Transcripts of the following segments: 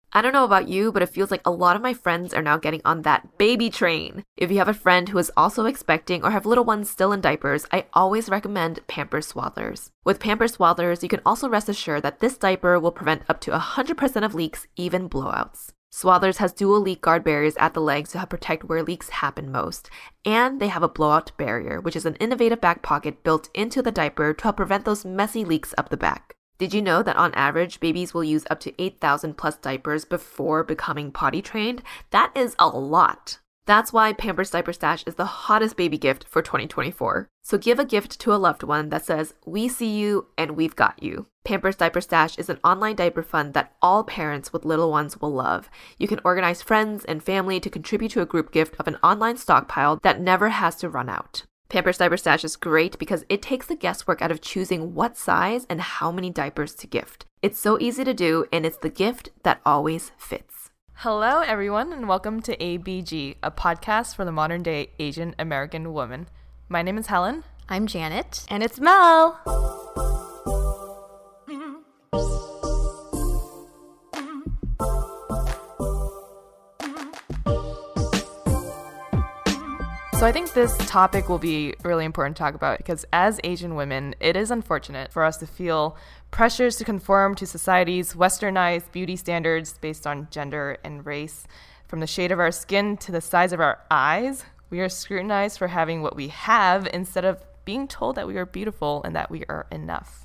I don't know about you, but it feels like a lot of my friends are now getting on that baby train. If you have a friend who is also expecting or have little ones still in diapers, I always recommend Pampers Swaddlers. With Pampers Swaddlers, you can also rest assured that this diaper will prevent up to 100% of leaks, even blowouts. Swaddlers has dual leak guard barriers at the legs to help protect where leaks happen most. And they have a blowout barrier, which is an innovative back pocket built into the diaper to help prevent those messy leaks up the back. Did you know that on average, babies will use up to 8,000 plus diapers before becoming potty trained? That is a lot. That's why Pampers Diaper Stash is the hottest baby gift for 2024. So give a gift to a loved one that says, "We see you and we've got you." Pampers Diaper Stash is an online diaper fund that all parents with little ones will love. You can organize friends and family to contribute to a group gift of an online stockpile that never has to run out. Pampers Diaper Stash is great because it takes the guesswork out of choosing what size and how many diapers to gift. It's so easy to do, and it's the gift that always fits. Hello, everyone, and welcome to ABG, a podcast for the modern-day Asian American woman. My name is Helen. I'm Janet. And it's Mel. So I think this topic will be really important to talk about because as Asian women, it is unfortunate for us to feel pressures to conform to society's westernized beauty standards based on gender and race. From the shade of our skin to the size of our eyes, we are scrutinized for having what we have instead of being told that we are beautiful and that we are enough.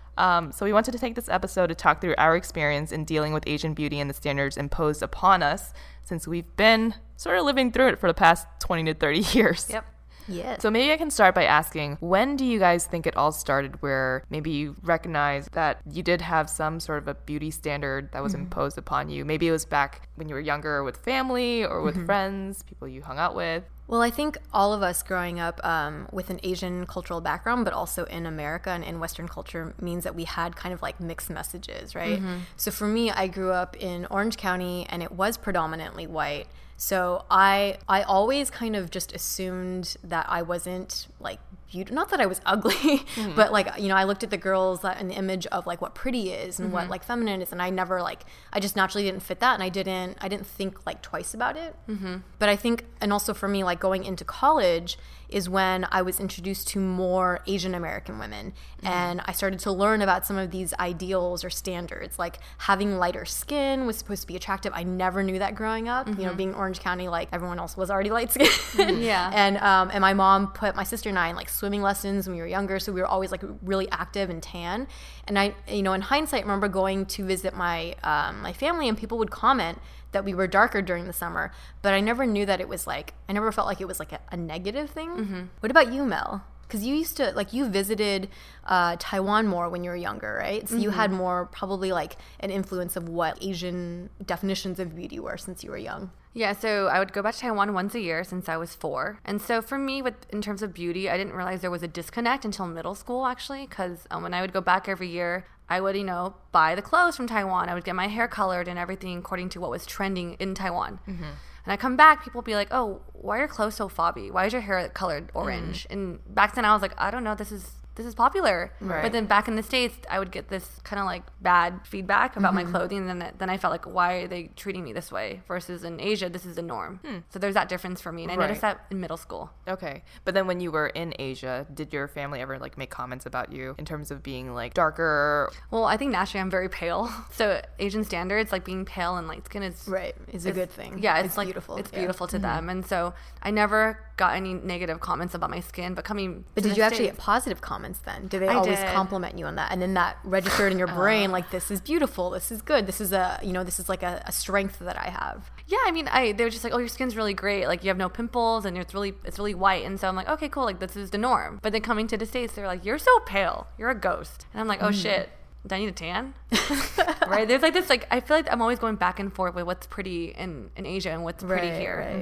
So we wanted to take this episode to talk through our experience in dealing with Asian beauty and the standards imposed upon us since we've been sort of living through it for the past 20 to 30 years. Yep. Yes. So maybe I can start by asking, when do you guys think it all started where maybe you recognize that you did have some sort of a beauty standard that was imposed upon you? Maybe it was back when you were younger with family or with friends, people you hung out with. Well, I think all of us growing up with an Asian cultural background, but also in America and in Western culture means that we had kind of like mixed messages, right? So for me, I grew up in Orange County and it was predominantly white. So I always kind of just assumed that I wasn't like beautiful. Not that I was ugly, but like, you know, I looked at the girls and the image of like what pretty is and what like feminine is, and I never like, I just naturally didn't fit that, and I didn't think like twice about it. But I think, and also for me, like going into college is when I was introduced to more Asian American women, and I started to learn about some of these ideals or standards, like having lighter skin was supposed to be attractive. I never knew that growing up. You know, being Orange County, like everyone else was already light skinned. Yeah. And my mom put my sister and I in like swimming lessons when we were younger, so we were always like really active and tan. And I, you know, in hindsight, I remember going to visit my my family, and people would comment that we were darker during the summer, but I never knew that it was like, I never felt like it was like a negative thing. What about you, Mel? Because you used to, like, you visited Taiwan more when you were younger, right? So you had more probably like an influence of what Asian definitions of beauty were since you were young. Yeah, so I would go back to Taiwan once a year since I was 4. And so for me, in terms of beauty, I didn't realize there was a disconnect until middle school, actually, because when I would go back every year, I would, you know, buy the clothes from Taiwan. I would get my hair colored and everything according to what was trending in Taiwan. And I come back, people would be like, "Oh, why are your clothes so fobby? Why is your hair colored orange?" And back then I was like, I don't know, this is popular. Right. But then back in the States, I would get this kind of like bad feedback about my clothing, and then I felt like, why are they treating me this way? Versus in Asia, this is the norm. So there's that difference for me, and I noticed that in middle school. Okay. But then when you were in Asia, did your family ever like make comments about you in terms of being like darker? Well, I think naturally I'm very pale. So Asian standards, like being pale and light skin is a good thing. Yeah, it's like beautiful. It's beautiful to them. And so I never got any negative comments about my skin, but did you actually get positive comments then? Did they always compliment you on that? And then that registered in your brain like, this is beautiful, this is good, this is this is like a strength that I have. Yeah, I mean, they were just like, oh, your skin's really great, like you have no pimples and it's really white. And so I'm like, okay, cool, like this is the norm. But then coming to the States, they're like, you're so pale, you're a ghost. And I'm like, oh shit, do I need a tan? Right? There's like this, like, I feel like I'm always going back and forth with what's pretty in Asia and what's pretty here. Right.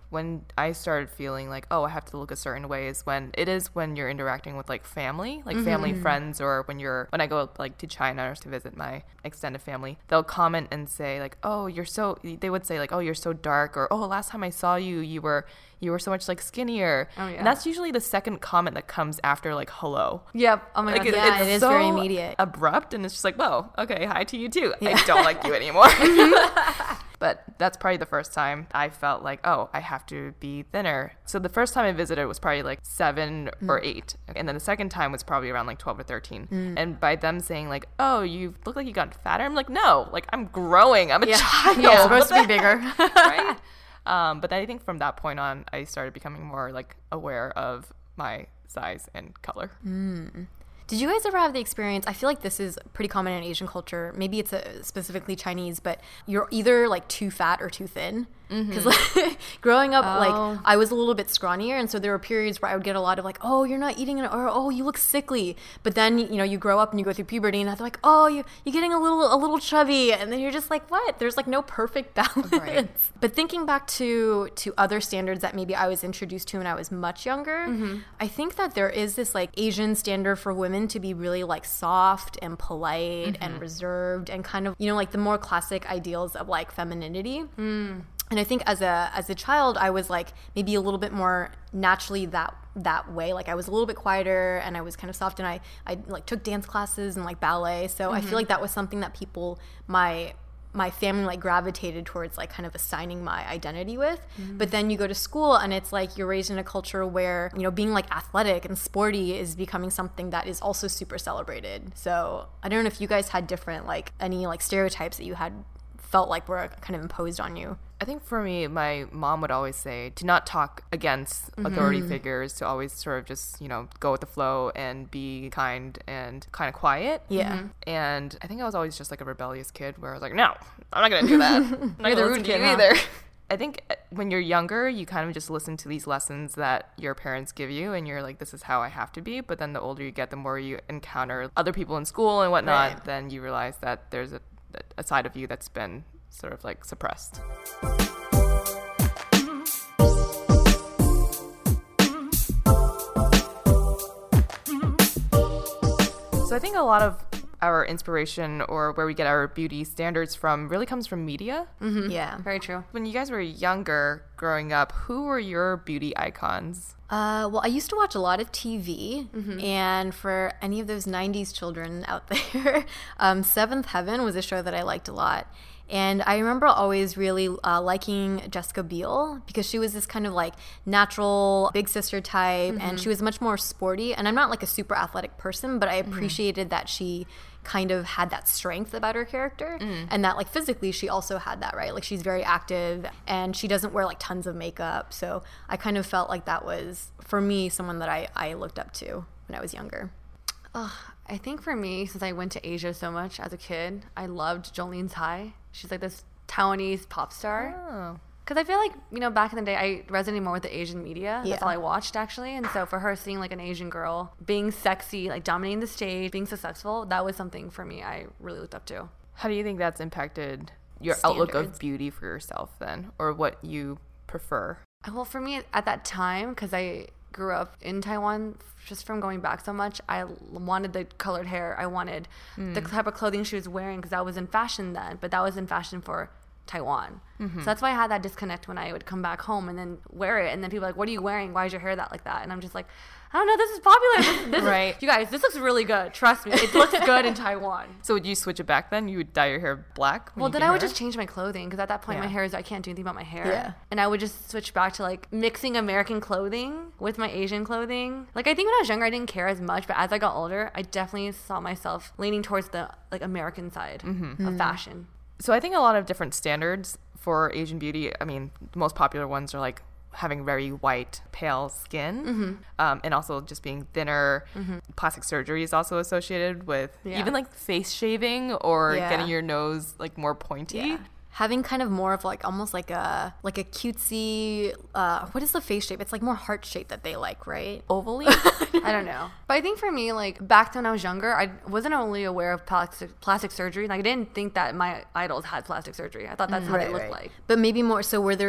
when I started feeling like, oh, I have to look a certain way is when you're interacting with like family, like family, friends, or when I go like to China to visit my extended family, they'll comment and say like, oh, they would say like, oh, you're so dark, or oh, last time I saw you, you were so much like skinnier. Oh, yeah. And that's usually the second comment that comes after like hello. Yep. Oh my Like God. Yeah, it is so very immediate. abrupt, and it's just like, whoa, okay, hi to you too. I don't like you anymore. But that's probably the first time I felt like, oh, I have to be thinner. So the first time I visited was probably like 7 or 8. And then the second time was probably around like 12 or 13. And by them saying like, oh, you look like you got fatter, I'm like, no, like I'm growing. I'm a child. Yeah, it's supposed to be bigger. Right? But I think from that point on, I started becoming more like aware of my size and color. Did you guys ever have the experience? I feel like this is pretty common in Asian culture. Maybe it's specifically Chinese, but you're either like too fat or too thin. Because like, growing up, like I was a little bit scrawnier, and so there were periods where I would get a lot of like, oh, you're not eating, or oh, you look sickly. But then you grow up and you go through puberty, and they're like, oh, you're getting a little chubby, and then you're just like, what? There's like no perfect balance. Right. But thinking back to other standards that maybe I was introduced to when I was much younger, I think that there is this like Asian standard for women to be really like soft and polite and reserved and kind of like the more classic ideals of like femininity. And I think as a child, I was like maybe a little bit more naturally that way. Like I was a little bit quieter and I was kind of soft, and I like took dance classes and like ballet. So I feel like that was something that people, my family like gravitated towards like kind of assigning my identity with. But then you go to school and it's like you're raised in a culture where, being like athletic and sporty is becoming something that is also super celebrated. So I don't know if you guys had different like any like stereotypes that you had felt like were kind of imposed on you. I think for me, my mom would always say to not talk against authority figures, to always sort of just, go with the flow and be kind and kind of quiet. Yeah. And I think I was always just like a rebellious kid where I was like, no, I'm not going to do that. I'm not going to listen to you either. I think when you're younger, you kind of just listen to these lessons that your parents give you, and you're like, this is how I have to be. But then the older you get, the more you encounter other people in school and whatnot, then you realize that there's a side of you that's been sort of like suppressed. So I think a lot of our inspiration, or where we get our beauty standards from, really comes from media. Yeah. Very true. When you guys were younger, growing up, who were your beauty icons? Well, I used to watch a lot of TV, and for any of those 90s children out there, Seventh Heaven was a show that I liked a lot. And I remember always really liking Jessica Biel, because she was this kind of like natural big sister type, and she was much more sporty. And I'm not like a super athletic person, but I appreciated that she kind of had that strength about her character, and that like physically she also had that, right? Like she's very active and she doesn't wear like tons of makeup. So I kind of felt like that was, for me, someone that I looked up to when I was younger. I think for me, since I went to Asia so much as a kid, I loved Jolene Tsai. She's like this Taiwanese pop star. Oh. Because I feel like, back in the day, I resonated more with the Asian media. That's all I watched, actually. And so for her, seeing like an Asian girl being sexy, like dominating the stage, being successful, that was something for me I really looked up to. How do you think that's impacted your outlook of beauty for yourself then, or what you prefer? Well, for me at that time, because I grew up in Taiwan, just from going back so much, I wanted the colored hair. I wanted the type of clothing she was wearing, because that was in fashion then, but that was in fashion for Taiwan. So that's why I had that disconnect when I would come back home and then wear it, and then people are like, what are you wearing? Why is your hair like that? And I'm just like, I don't know, this is popular. This right. You guys, this looks really good. Trust me, it looks good in Taiwan. So would you switch it back then? You would dye your hair black? Well, then I would just change my clothing, because at that point my hair is, I can't do anything about my hair. Yeah. And I would just switch back to like mixing American clothing with my Asian clothing. Like I think when I was younger I didn't care as much, but as I got older I definitely saw myself leaning towards the like American side of fashion. So I think a lot of different standards for Asian beauty, I mean, the most popular ones are like having very white, pale skin, and also just being thinner. Plastic surgery is also associated with even like face shaving or getting your nose like more pointy. Yeah. Having kind of more of like almost like a cutesy, what is the face shape? It's like more heart shape that they like, right? Ovally? I don't know. But I think for me, like back when I was younger, I wasn't only aware of plastic surgery. Like I didn't think that my idols had plastic surgery. I thought that's how they looked like. But maybe more, so were there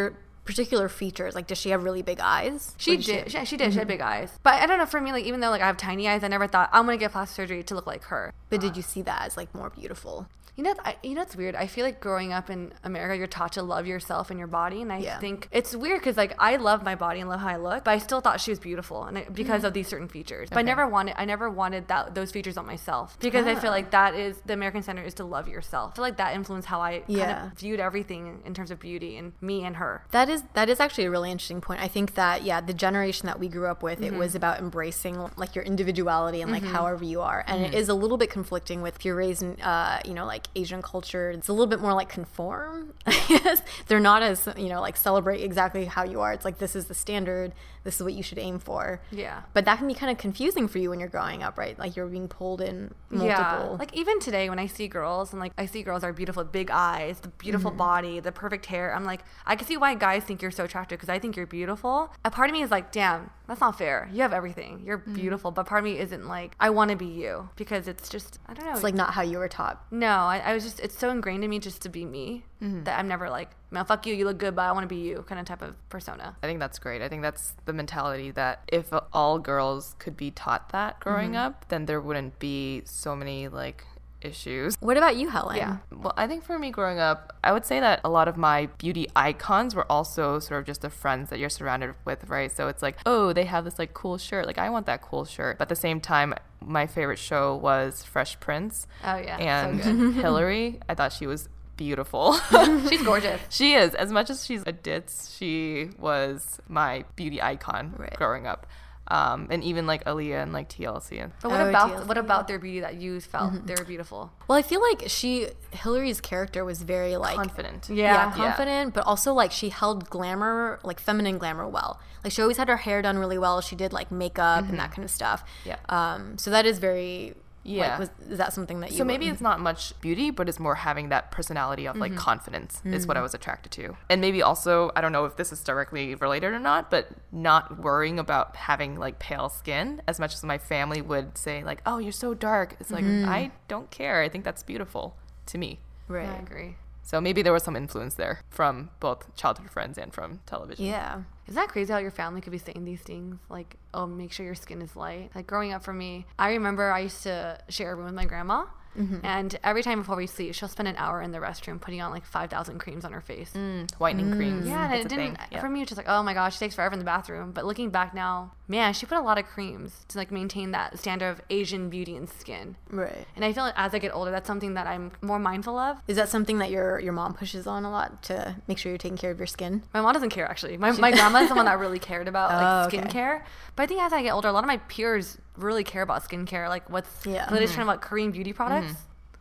particular features? Like, does she have really big eyes? She did. She had big eyes. But I don't know, for me, like, even though like I have tiny eyes, I never thought I'm going to get plastic surgery to look like her. But did you see that as like more beautiful? You know, it's weird. I feel like growing up in America, you're taught to love yourself and your body, and I think it's weird because like I love my body and love how I look, but I still thought she was beautiful, and because of these certain features. But I never wanted those features on myself because I feel like that is the American standard is to love yourself. I feel like that influenced how I kind of viewed everything in terms of beauty and me and her. That is actually a really interesting point. I think that the generation that we grew up with, it was about embracing like your individuality and like however you are, and it is a little bit conflicting with if you're raised in like Asian culture. It's a little bit more like conform. Yes, they're not as like celebrate exactly how you are. It's like this is the standard. This is what you should aim for. Yeah. But that can be kind of confusing for you when you're growing up, right? Like you're being pulled in multiple. Yeah. Like even today when I see girls and like I see girls are beautiful with big eyes, the beautiful body, the perfect hair. I'm like, I can see why guys think you're so attractive because I think you're beautiful. A part of me is like, damn, that's not fair. You have everything. You're beautiful. But part of me isn't like, I want to be you because it's just, I don't know. It's like not how you were taught. No, I was just, it's so ingrained in me just to be me that I'm never like, man, fuck you look good, but I want to be you kind of type of persona. I think that's great. I think that's the mentality that if all girls could be taught that growing up, then there wouldn't be so many like issues. What about you, Helen? Yeah. Well, I think for me growing up, I would say that a lot of my beauty icons were also sort of just the friends that you're surrounded with, right? So it's like, oh, they have this like cool shirt. Like I want that cool shirt. But at the same time, my favorite show was Fresh Prince. Oh yeah. And so good. Hillary, I thought she was beautiful. She's gorgeous. She is. As much as she's a ditz, she was my beauty icon growing up. And even like Aaliyah and like TLC. But what about their beauty that you felt they were beautiful? Well, I feel like Hillary's character was very like confident. Yeah, confident, but also like she held glamour, like feminine glamour well. Like she always had her hair done really well. She did like makeup and that kind of stuff. Yeah. So that is very. Yeah. Like, is that something that you... So maybe it's not much beauty, but it's more having that personality of like confidence is what I was attracted to. And maybe also, I don't know if this is directly related or not, but not worrying about having like pale skin as much as my family would say like, oh, you're so dark. It's like, I don't care. I think that's beautiful to me. Right. I agree. So maybe there was some influence there from both childhood friends and from television. Yeah. Isn't that crazy how your family could be saying these things? Like, oh, make sure your skin is light. Like, growing up for me, I remember I used to share a room with my grandma. And every time before we sleep, she'll spend an hour in the restroom putting on like 5,000 creams on her face. Whitening creams. Yeah, and it didn't, for me, it's just like, oh my gosh, she takes forever in the bathroom. But looking back now, man, she put a lot of creams to like maintain that standard of Asian beauty and skin. Right. And I feel like as I get older, that's something that I'm more mindful of. Is that something that your mom pushes on a lot to make sure you're taking care of your skin? My mom doesn't care, actually. My grandma's the one that really cared about like skincare. But I think as I get older, a lot of my peers really care about skincare. Like what's the latest trend about Korean beauty products?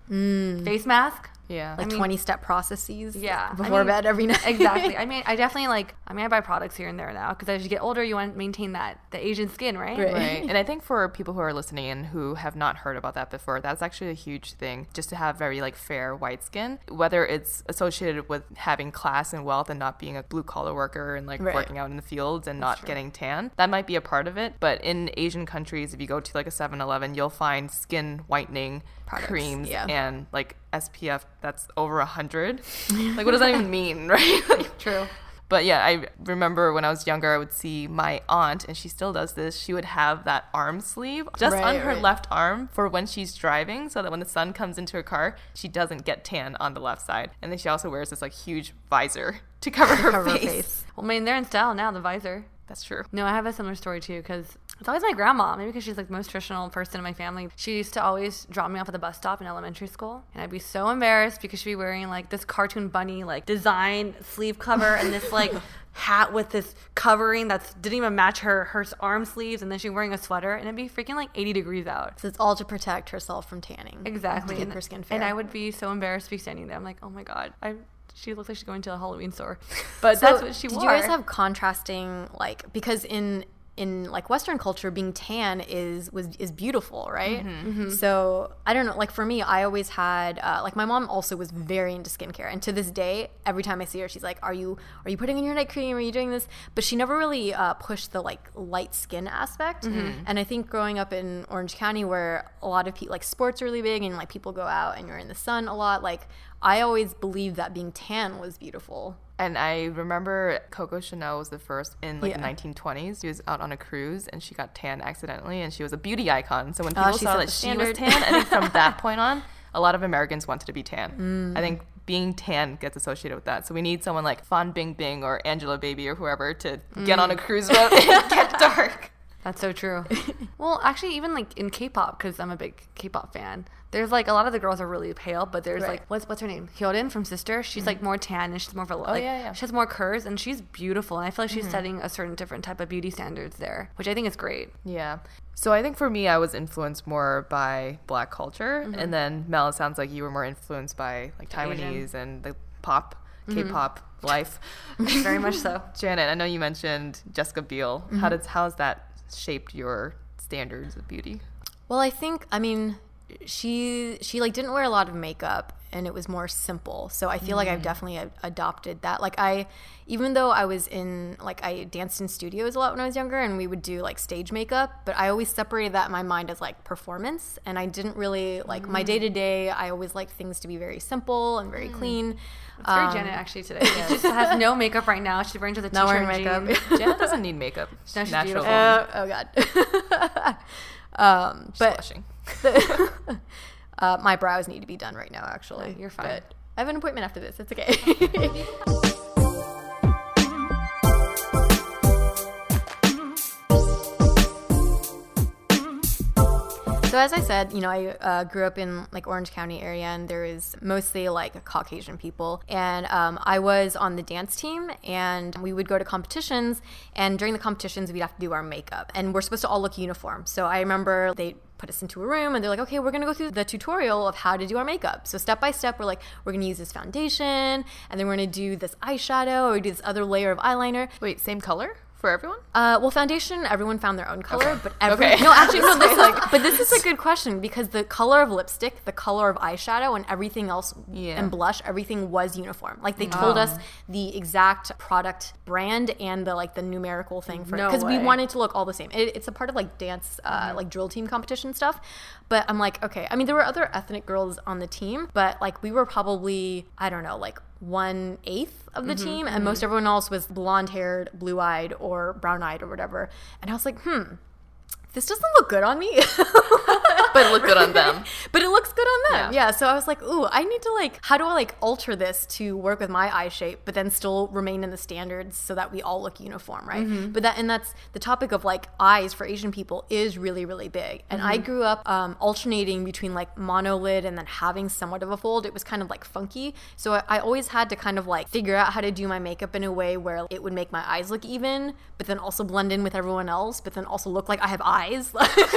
Face mask. Yeah. Like 20-step processes before bed every night. Exactly. I definitely I buy products here and there now because as you get older, you want to maintain the Asian skin, right? Right. And I think for people who are listening and who have not heard about that before, that's actually a huge thing, just to have very like fair white skin, whether it's associated with having class and wealth and not being a blue collar worker and like working out in the fields and not getting tan. That might be a part of it. But in Asian countries, if you go to like a 7-Eleven, you'll find skin whitening creams and like SPF that's over 100. Like, what does that even mean, right? True. But yeah, I remember when I was younger, I would see my aunt, and she still does this. She would have that arm sleeve just on her left arm for when she's driving, so that when the sun comes into her car, she doesn't get tan on the left side. And then she also wears this like huge visor to cover her face. Well, I mean, they're in style now, the visor. That's true. No, I have a similar story too, because it's always my grandma. Maybe because she's like the most traditional person in my family. She used to always drop me off at the bus stop in elementary school, and I'd be so embarrassed because she'd be wearing like this cartoon bunny like design sleeve cover and this like hat with this covering that didn't even match her arm sleeves, and then she's wearing a sweater, and it'd be freaking like 80 degrees out. So it's all to protect herself from tanning. Exactly. To keep her skin fair. And I would be so embarrassed to be standing there. I'm like, oh my god, she looks like she's going to a Halloween store. But that's what she wore. Did you guys have contrasting, like, because in like Western culture, being tan is beautiful, right? So I don't know, like for me, I always had like my mom also was very into skincare, and to this day, every time I see her, she's like, "Are you putting in your night cream? Are you doing this?" But she never really pushed the like light skin aspect. And I think growing up in Orange County, where a lot of people like sports are really big, and like people go out and you're in the sun a lot, like I always believed that being tan was beautiful. And I remember Coco Chanel was the first in like the 1920s. She was out on a cruise and she got tan accidentally, and she was a beauty icon. So when people saw that she was tan, I think from that point on, a lot of Americans wanted to be tan. I think being tan gets associated with that. So we need someone like Fan Bingbing or Angelababy or whoever to get on a cruise boat and get dark. That's so true. Well, actually, even like in K-pop, because I'm a big K-pop fan, there's like a lot of the girls are really pale, but there's like what's her name? Hyorin from Sister. She's like more tan and she's more of a like she has more curves and she's beautiful. And I feel like she's setting a certain different type of beauty standards there, which I think is great. Yeah. So I think for me, I was influenced more by Black culture, and then Mel, it sounds like you were more influenced by like Taiwanese and the pop, K-pop life. Very much so. Janet, I know you mentioned Jessica Biel. How has that shaped your standards of beauty? Well, I think, I mean, she like didn't wear a lot of makeup and it was more simple. So I feel like I've definitely adopted that. Like even though I was I danced in studios a lot when I was younger and we would do like stage makeup, but I always separated that in my mind as like performance. And I didn't really like my day to day. I always like things to be very simple and very clean. It's very Janet actually today. She just has no makeup right now. She's wearing just a t-shirt not wearing makeup. Janet doesn't need makeup. She's natural. Oh God. But blushing. My brows need to be done right now, actually. You're fine. But I have an appointment after this. It's okay. So as I said, you know, I grew up in like Orange County area, and there is mostly like Caucasian people. And I was on the dance team, and we would go to competitions. And during the competitions, we'd have to do our makeup, and we're supposed to all look uniform. So I remember they put us into a room and they're like, okay, we're going to go through the tutorial of how to do our makeup. So step by step, we're like, we're going to use this foundation, and then we're going to do this eyeshadow, or we do this other layer of eyeliner. Wait, same color for everyone? Well, foundation, everyone found their own color, Okay. but this is a good question, because the color of lipstick, the color of eyeshadow, and everything else, and blush, everything was uniform. Like they told us the exact product brand and the numerical thing for it, because we wanted to look all the same. It's a part of like dance, like drill team competition stuff. But I'm like, okay. I mean, there were other ethnic girls on the team, but like we were probably, I don't know, like 1/8 of the team, and most everyone else was blonde-haired, blue-eyed, or brown-eyed, or whatever. And I was like, this doesn't look good on me. But it looked good on them. But it looks good on them. Yeah. So I was like, ooh, I need to how do I alter this to work with my eye shape, but then still remain in the standards so that we all look uniform, right? But that's the topic of like eyes for Asian people is really, really big. And I grew up alternating between like monolid and then having somewhat of a fold. It was kind of like funky. So I always had to kind of like figure out how to do my makeup in a way where it would make my eyes look even, but then also blend in with everyone else, but then also look like I have eyes.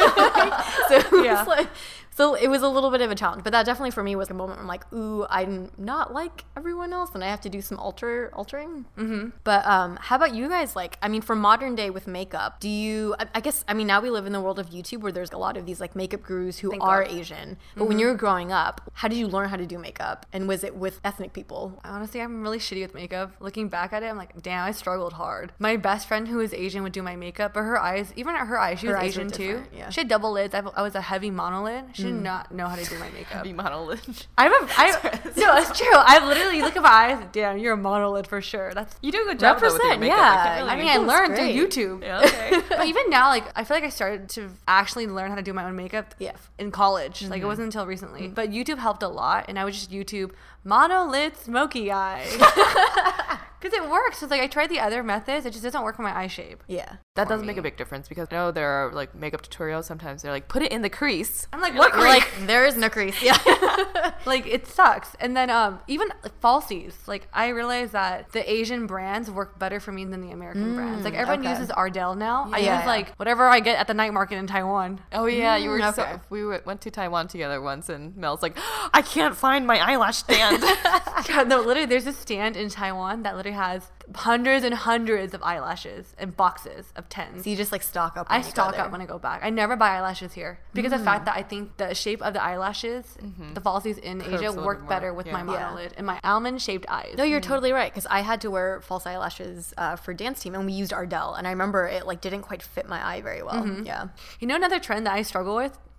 So it was a little bit of a challenge, but that definitely for me was a moment where I'm like, ooh, I'm not like everyone else, and I have to do some altering. But how about you guys? Like, I mean, for modern day with makeup, do you? I guess, I mean, now we live in the world of YouTube where there's a lot of these like makeup gurus who are Asian. But when you were growing up, how did you learn how to do makeup, and was it with ethnic people? Honestly, I'm really shitty with makeup. Looking back at it, I'm like, damn, I struggled hard. My best friend who is Asian would do my makeup, but her eyes, even at her eyes, she was Asian too. Yeah. She had double lids. I was a heavy monolid. She did not know how to do my makeup. Heavy monolid. No, it's true. I literally look at my eyes. Damn, you're a monolid for sure. You do a good job though with your makeup. Yeah. I learned through YouTube. Yeah, okay. But even now, like, I feel like I started to actually learn how to do my own makeup in college. Like, it wasn't until recently. But YouTube helped a lot, and I would just YouTube monolid smoky eye. Because it works. It's like I tried the other methods. It just doesn't work for my eye shape. Yeah. That does make a big difference, because I know there are like makeup tutorials. Sometimes they're like, put it in the crease. I'm like, what crease? Like, there is no crease. Yeah. Like, it sucks. And then even like, falsies. Like, I realized that the Asian brands work better for me than the American brands. Like, everyone uses Ardell now. I use like whatever I get at the night market in Taiwan. Oh yeah, you were. Okay. We went to Taiwan together once, and Mel's like, I can't find my eyelash stand. God, no, literally, there's a stand in Taiwan that literally has hundreds and hundreds of eyelashes and boxes of 10s. So you just like stock up. I stock up when I go back. I never buy eyelashes here because of the fact that I think the shape of the eyelashes, the falsies in Asia work better with my monolid and my almond shaped eyes. No, you're totally right, because I had to wear false eyelashes for dance team, and we used Ardell, and I remember it like didn't quite fit my eye very well. Yeah. You know, another trend that I struggle with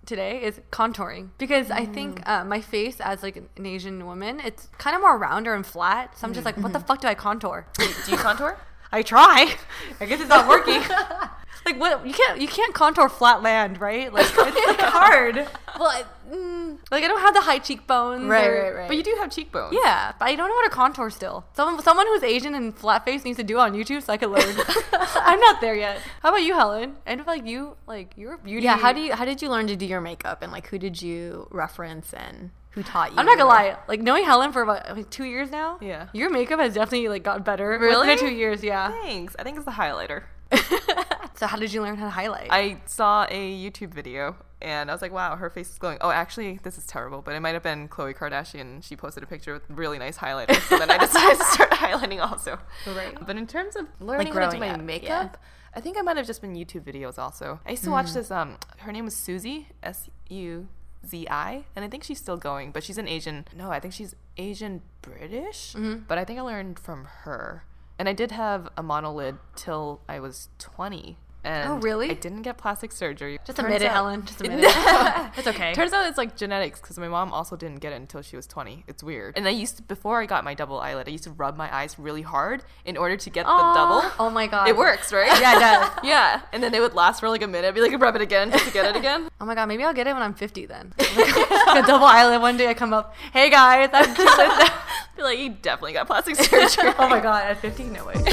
today is contouring, because I think my face as like an Asian woman, it's kind of more rounder and flat. So I'm just like, what the fuck do I contour? Do you contour? I try. I guess it's not working. Like, what? You can't contour flat land, right? Like, it's like hard. Well, like I don't have the high cheekbones. Right. But you do have cheekbones. Yeah, but I don't know how to contour still. Someone who's Asian and flat face needs to do it on YouTube so I can learn. I'm not there yet. How about you, Helen? And like you're a beauty. Yeah, how did you learn to do your makeup, and like who did you reference and who taught you? I'm not gonna lie, like knowing Helen for about like 2 years now. Yeah. Your makeup has definitely like got better. Really? Within 2 years, yeah. Thanks. I think it's the highlighter. So how did you learn how to highlight? I saw a YouTube video and I was like, wow, her face is glowing. Oh, actually, this is terrible, but it might have been Khloe Kardashian. She posted a picture with really nice highlighters. So then I decided to start highlighting also. Right. But in terms of learning Like how to do growing my up, makeup, I think I might have just been YouTube videos also. I used to watch this, her name was Suzy, S-U-Z-I, and I think she's still going, but she's an Asian, no, I think she's Asian British, but I think I learned from her. And I did have a monolid till I was 20. And Oh, really? I didn't get plastic surgery. Just Turns admit it, out- Helen. Just admit it. It's okay. Turns out it's like genetics, because my mom also didn't get it until she was 20. It's weird. And before I got my double eyelid, I used to rub my eyes really hard in order to get the double. Oh my god. It works, right? Yeah, it does. Yeah. And then they would last for like a minute. I'd be like, rub it again just to get it again. Oh my god, maybe I'll get it when I'm 50 then. Like a double eyelid. One day I come up, hey guys, I'm I'd be like, you definitely got plastic surgery. oh my god, at 50, no way.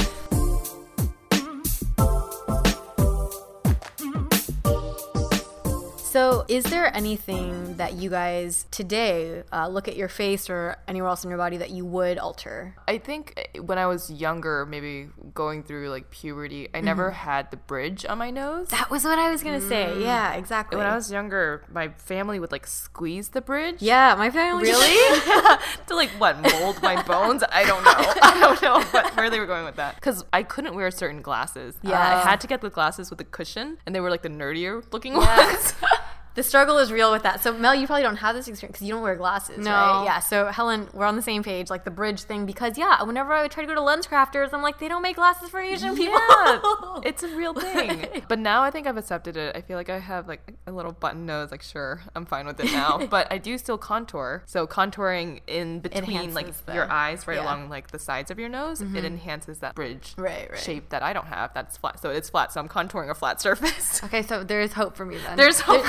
So is there anything that you guys today look at your face or anywhere else in your body that you would alter? I think when I was younger, maybe going through like puberty, I never had the bridge on my nose. That was what I was going to say. Yeah, exactly. When I was younger, my family would like squeeze the bridge. Yeah, my family. Really? To like what, mold my bones? I don't know. I don't know where they were going with that. Because I couldn't wear certain glasses. Yeah. I had to get the glasses with a cushion, and they were like the nerdier looking ones. The struggle is real with that. So Mel, you probably don't have this experience because you don't wear glasses, No. right? Yeah. So Helen, we're on the same page, like the bridge thing, because whenever I would try to go to LensCrafters, I'm like, they don't make glasses for Asian people. Yeah, it's a real thing. But now I think I've accepted it. I feel like I have like a little button nose. Like, sure, I'm fine with it now. But I do still contour. So contouring in between like Enhances your the- eyes, right yeah. along like the sides of your nose, it enhances that bridge Right. shape that I don't have. That's flat. So it's flat. So I'm contouring a flat surface. Okay, so there is hope for me then. There's hope.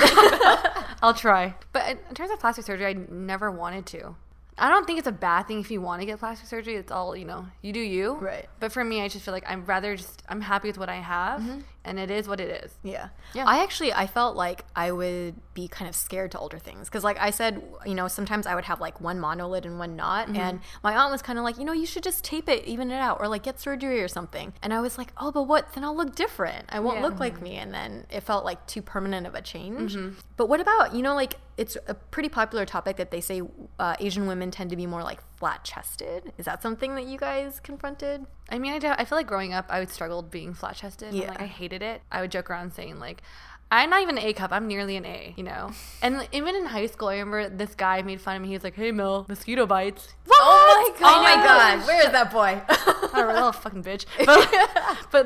I'll try. But in terms of plastic surgery, I never wanted to. I don't think it's a bad thing if you want to get plastic surgery. It's all, you do you. Right. But for me, I just feel like I'm happy with what I have, and it is what it is. Yeah. Yeah. I felt like I would be kind of scared to alter things. Because like I said, sometimes I would have like one monolid and one not. And my aunt was kind of like, you should just tape it, even it out, or like get surgery or something. And I was like, oh, but what? Then I'll look different. I won't look like me. And then it felt like too permanent of a change. But what about, like it's a pretty popular topic that they say Asian women tend to be more like flat chested. Is that something that you guys confronted? I mean, I feel like growing up, I would struggle being flat chested. Yeah. Like, I hated it. I would joke around saying like, I'm not even an A cup. I'm nearly an A, And even in high school, I remember this guy made fun of me. He was like, "Hey, Mel, mosquito bites." What? Oh my god! Where is that boy? I don't know, little fucking bitch. But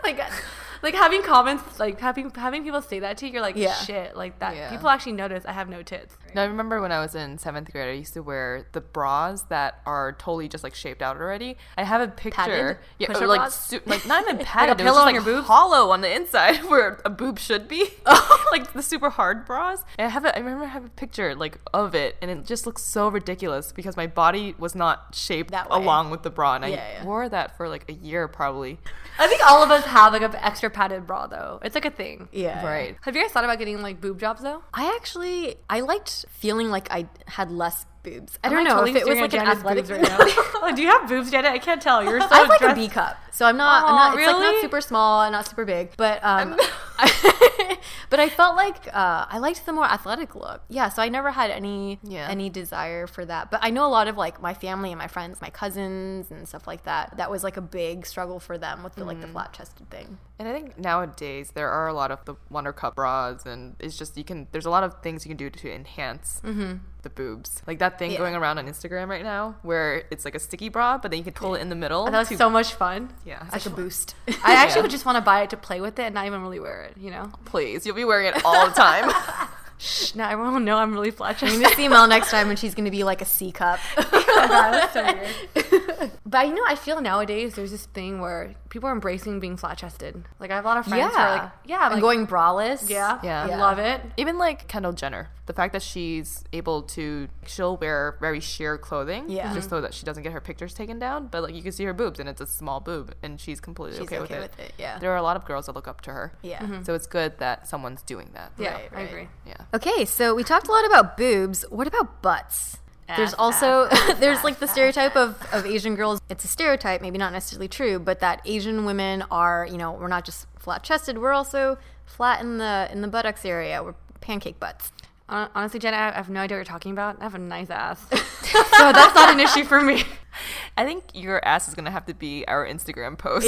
like having comments, like having people say that to you, you're like, shit, like that. Yeah. People actually notice I have no tits. Now, I remember when I was in 7th grade, I used to wear the bras that are totally just like shaped out already. I have a picture. Padded? Yeah, Push-up or, like, bras? like not even padded. a It was pillow just, on like, your boobs? hollow on the inside where a boob should be. Like the super hard bras. And I remember I have a picture like of it, and it just looks so ridiculous because my body was not shaped That way. along with the bra, and I Yeah. wore that for like a year probably. I think all of us have like an extra padded bra though. It's like a thing. Yeah. Right. Have you guys thought about getting like boob jobs though? I liked feeling like I had less boobs. I Am don't know totally if it was staring like at an Janet's athletic boobs right now. Do you have boobs, Janet? I can't tell. You're so I have like a dressed- B cup, so I'm not. Aw, It's like not really? super small, not super big, but but I felt like I liked the more athletic look. Yeah, so I never had any desire for that. But I know a lot of like my family and my friends, my cousins and stuff like that. That was like a big struggle for them with the like the flat chested thing. And I think nowadays there are a lot of the Wonder Cup bras, and it's just there's a lot of things you can do to enhance the boobs. Like that thing going around on Instagram right now where it's like a sticky bra, but then you can pull it in the middle. That was so much fun. Yeah. It's like a boost. I actually would just want to buy it to play with it and not even really wear it, Please, you'll be wearing it all the time. Now everyone will know I'm really flat You're chested. going to see Mel next time, and she's going to be like a C cup. That's so weird. But I feel nowadays there's this thing where people are embracing being flat chested. Like I have a lot of friends who are like, and like, going braless. Yeah. I love it. Even like Kendall Jenner, the fact that she's able to, she'll wear very sheer clothing, just so that she doesn't get her pictures taken down. But like you can see her boobs, and it's a small boob, and she's completely okay with it. Yeah. There are a lot of girls that look up to her. Yeah. So it's good that someone's doing that. Yeah, Right, I right. agree. Yeah. Okay, so we talked a lot about boobs. What about butts? There's also there's like the stereotype of Asian girls. It's a stereotype, maybe not necessarily true, but that Asian women are, we're not just flat chested, we're also flat in the buttocks area. We're pancake butts. Honestly, Jenna, I have no idea what you're talking about. I have a nice ass. So that's not an issue for me. I think your ass is going to have to be our Instagram post. No,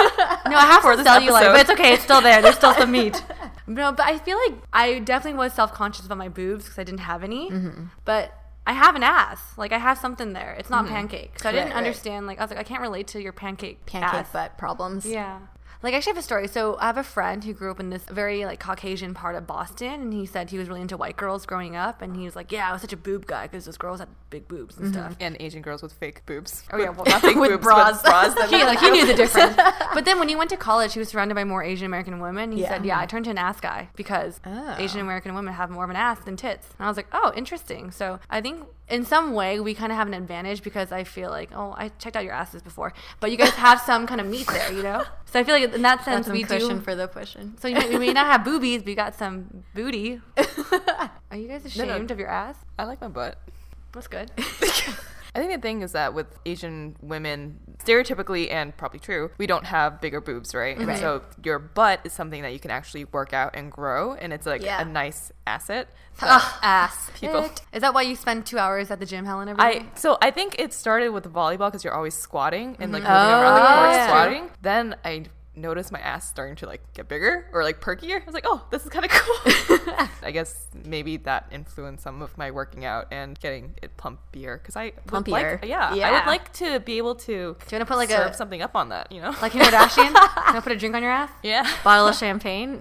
I have For some this cellulite, episode. but it's okay. It's still there. There's still some meat. No, but I feel like I definitely was self-conscious about my boobs because I didn't have any. But I have an ass. Like, I have something there. It's not pancake. So I didn't understand. Like, I was like, I can't relate to your pancake ass. Butt problems. Yeah. Like, I actually have a story. So I have a friend who grew up in this very, like, Caucasian part of Boston, and he said he was really into white girls growing up, and he was like, yeah, I was such a boob guy because those girls had big boobs and stuff. And Asian girls with fake boobs. Oh, yeah, well, not fake with boobs, bras. but bras that he knew the difference. But then when he went to college, he was surrounded by more Asian American women. He said, yeah, I turned to an ass guy because Asian American women have more of an ass than tits. And I was like, oh, interesting. So I think in some way we kind of have an advantage because I feel like, I checked out your asses before, but you guys have some kind of meat there, So I feel like in that sense we cushion do. for the pushing. So we may not have boobies, but you got some booty. Are you guys ashamed of your ass? I like my butt. That's good. I think the thing is that with Asian women, stereotypically and probably true, we don't have bigger boobs, right? And so your butt is something that you can actually work out and grow, and it's like a nice asset. Ass. People. Is that why you spend 2 hours at the gym, Helen, every day? So I think it started with volleyball because you're always squatting and like moving around the court squatting. Then I noticed my ass starting to like get bigger or like perkier. I was like, oh, this is kind of cool. I guess maybe that influenced some of my working out and getting it plumpier because I would like, I would like to be able to Do you want to put like serve something up on that, like Kim Kardashian? You want to put a drink on your ass? Yeah. Bottle of champagne.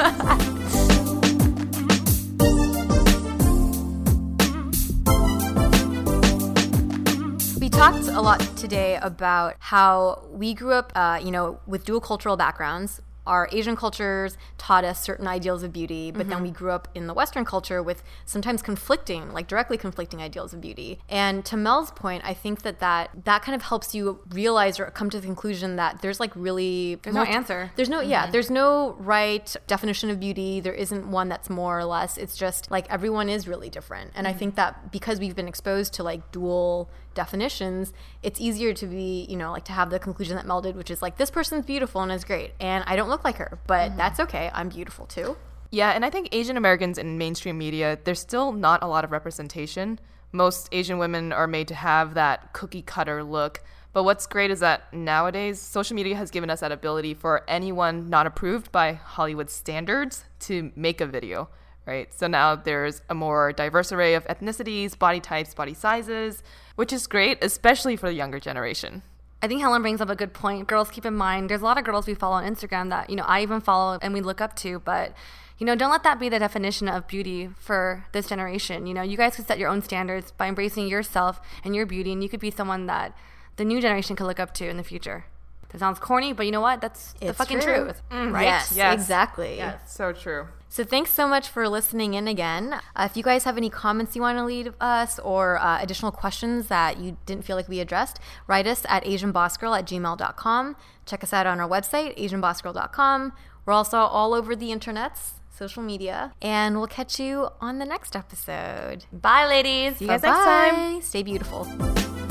We talked a lot today about how we grew up, with dual cultural backgrounds. Our Asian cultures taught us certain ideals of beauty, but then we grew up in the Western culture with sometimes directly conflicting ideals of beauty. And to Mel's point, I think that kind of helps you realize or come to the conclusion that there's like really... There's no answer. There's no, there's no right definition of beauty. There isn't one that's more or less. It's just like everyone is really different. And I think that because we've been exposed to like dual definitions, it's easier to be, to have the conclusion that Mel did, which is like, this person's beautiful and is great. And I don't look like her, but that's okay. I'm beautiful too. Yeah, and I think Asian Americans in mainstream media, there's still not a lot of representation. Most Asian women are made to have that cookie cutter look. But what's great is that nowadays, social media has given us that ability for anyone not approved by Hollywood standards to make a video, right? So now there's a more diverse array of ethnicities, body types, body sizes, which is great, especially for the younger generation. I think Helen brings up a good point. Girls, keep in mind, there's a lot of girls we follow on Instagram that, I even follow and we look up to, but, don't let that be the definition of beauty for this generation. You guys could set your own standards by embracing yourself and your beauty, and you could be someone that the new generation could look up to in the future. That sounds corny, but you know what? That's the fucking truth. Right? Yes, exactly. Yes, so true. So thanks so much for listening in again. If you guys have any comments you want to leave us or additional questions that you didn't feel like we addressed, write us at asianbossgirl@gmail.com. Check us out on our website, asianbossgirl.com. We're also all over the internets, social media, and we'll catch you on the next episode. Bye, ladies. See you guys next time. Stay beautiful.